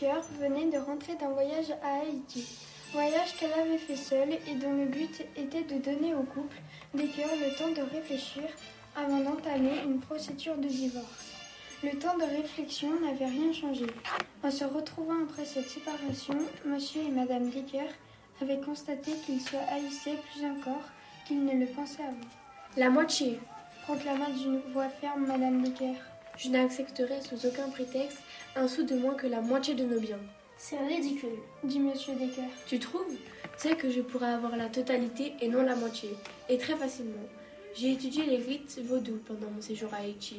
Decker venait de rentrer d'un voyage à Haïti. Voyage qu'elle avait fait seule et dont le but était de donner au couple Decker le temps de réfléchir avant d'entamer une procédure de divorce. Le temps de réflexion n'avait rien changé. En se retrouvant après cette séparation, monsieur et madame Decker avaient constaté qu'ils se haïssaient plus encore qu'ils ne le pensaient avant. La moitié, Proclama d'une voix ferme madame Decker. je n'accepterai sous aucun prétexte un sou de moins que la moitié de nos biens. C'est ridicule, Dit monsieur Decker. Tu trouves? Tu sais que je pourrais avoir la totalité et non la moitié, et très facilement. J'ai étudié les rites vaudous pendant mon séjour à Haïti.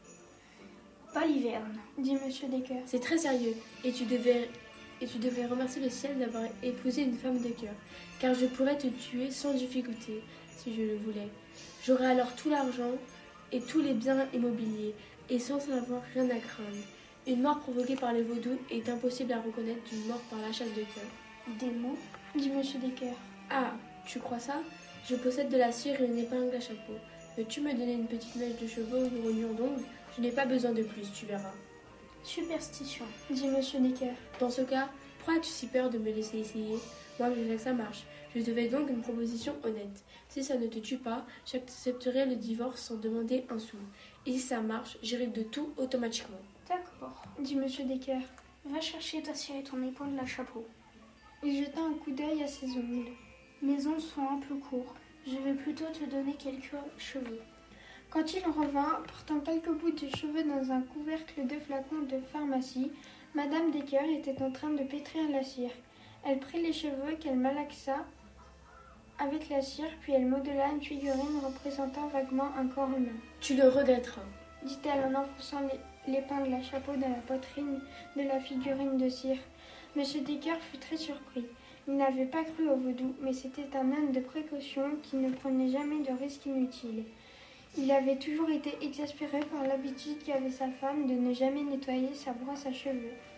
Baliverne. Dit monsieur Decker. C'est très sérieux, et tu devais remercier le ciel d'avoir épousé une femme de cœur, car je pourrais te tuer sans difficulté, si je le voulais. J'aurais alors tout l'argent et tous les biens immobiliers, et sans avoir rien à craindre. Une mort provoquée par les vaudous est impossible à reconnaître d'une mort par la chasse de cœur. Des mots. Dit monsieur Decker. Ah, tu crois ça? Je possède de la cire et une épingle à chapeau. Veux-tu me donner une petite mèche de cheveux ou une rognure d'ongle? Je n'ai pas besoin de plus, tu verras. Superstition. Dit monsieur Decker. Dans ce cas, pourquoi as-tu si peur de me laisser essayer? Moi, je sais que ça marche. Je te fais donc une proposition honnête. Si ça ne te tue pas, j'accepterai le divorce sans demander un sou. Et si ça marche, j'hérite de tout automatiquement. D'accord. Dit monsieur Decker. Va chercher ta cire et ton épingle à chapeau. Il jeta un coup d'œil à ses ongles. Mes ongles sont un peu courts. Je vais plutôt te donner quelques cheveux. Quand il revint, portant quelques bouts de cheveux dans un couvercle de flacon de pharmacie, madame Decker était en train de pétrir la cire. Elle prit les cheveux qu'elle malaxa avec la cire, puis elle modela une figurine représentant vaguement un corps humain. Tu le regretteras. Dit-elle en enfonçant l'épingle à chapeau dans la poitrine de la figurine de cire. Monsieur Decker fut très surpris. Il n'avait pas cru au vaudou, mais c'était un homme de précaution qui ne prenait jamais de risques inutiles. Il avait toujours été exaspéré par l'habitude qu'avait sa femme de ne jamais nettoyer sa brosse à cheveux.